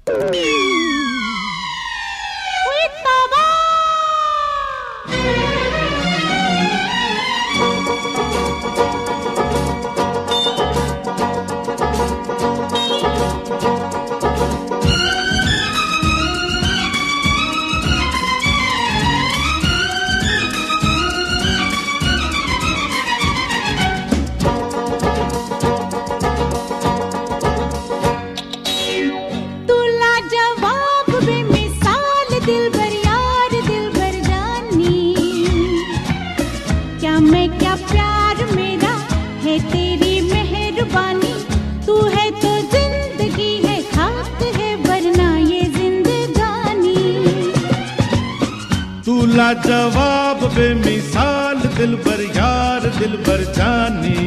लाजवाब बेमिसाल दिलबर यार दिलबर जानी,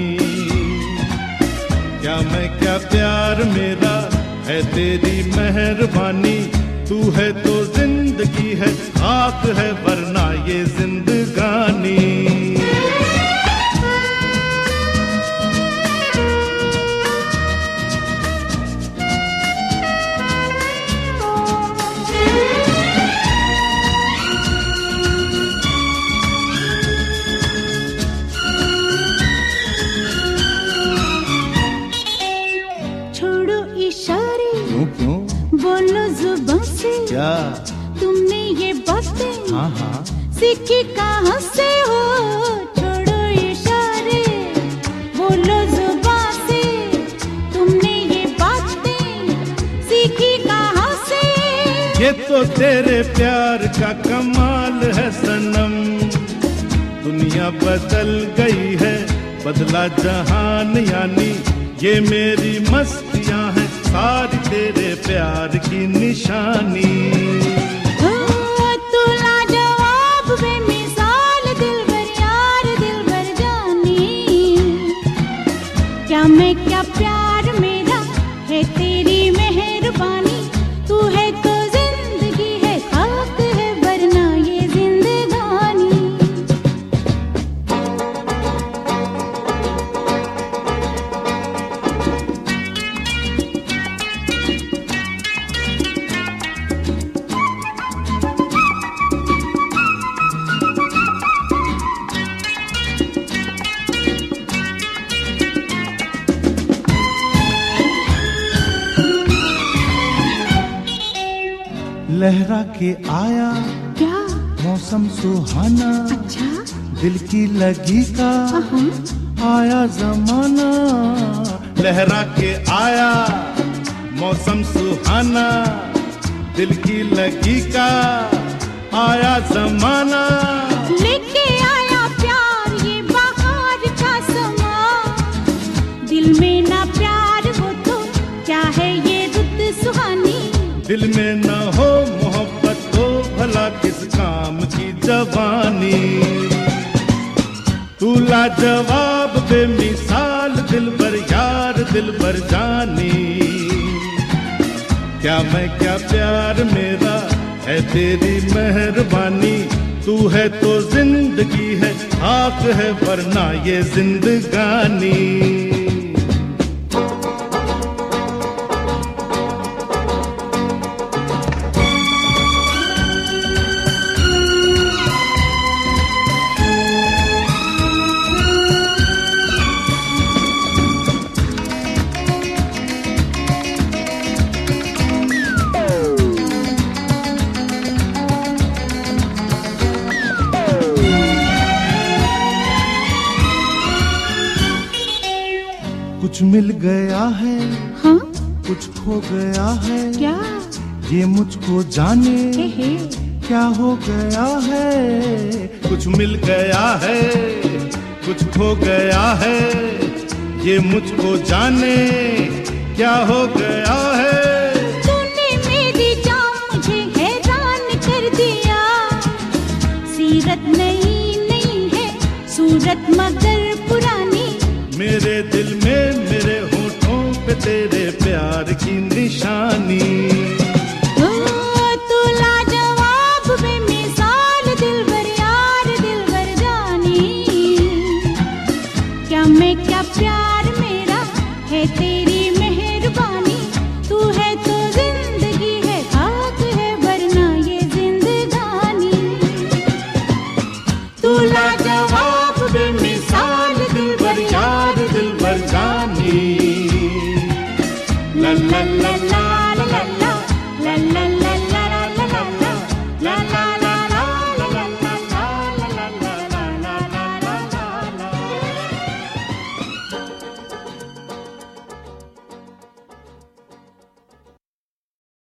क्या मैं क्या प्यार मेरा है तेरी मेहरबानी। तू है तो जिंदगी है, खाक है वरना ये जिंदगानी। बोलो जुबां से क्या तुमने ये बातें हाँ सीखी कहाँ से हो। छोड़ो इशारे, बोलो जुबां से तुमने ये बातें सीखी कहाँ से। ये तो तेरे प्यार का कमाल है सनम, दुनिया बदल गई है बदला जहान यानी। ये मेरी मस्तियाँ हैं सारी तेरे प्यार की निशानी। तू लाजवाब बेमिसाल दिलबर यार दिलबर जानी, क्या मैं क्या प्यार मेरा है तेरी मेहरबानी। तू है तो जिंदगी है, खाक है वरना ये जिंदगानी। लहरा के आया क्या मौसम सुहाना, अच्छा दिल की लगी का आया जमाना। लहरा के आया मौसम सुहाना, दिल की लगी का आया जमाना। लेके आया प्यार ये बाहर का समा, दिल में ना प्यार हो तो क्या है ये रुत सुहानी। दिल में न हो मोहब्बत तो भला किस काम की जवानी। तू लाजवाब बेमिसाल दिलबर यार दिलबर जानी, क्या मैं क्या प्यार मेरा है तेरी मेहरबानी। तू है तो जिंदगी है, खाक है वरना ये जिंदगानी। कुछ मिल गया है हाँ कुछ खो गया है, क्या ये मुझको जाने हे। क्या हो गया है। कुछ मिल गया है कुछ खो गया है, ये मुझको जाने क्या हो गया